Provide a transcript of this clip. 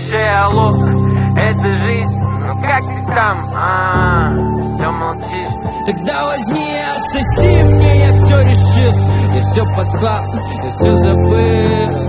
слышишь, алло, это жизнь, ну как ты там, все молчишь. Тогда возьми и отсоси мне, я все решил, я все послал, я все забыл.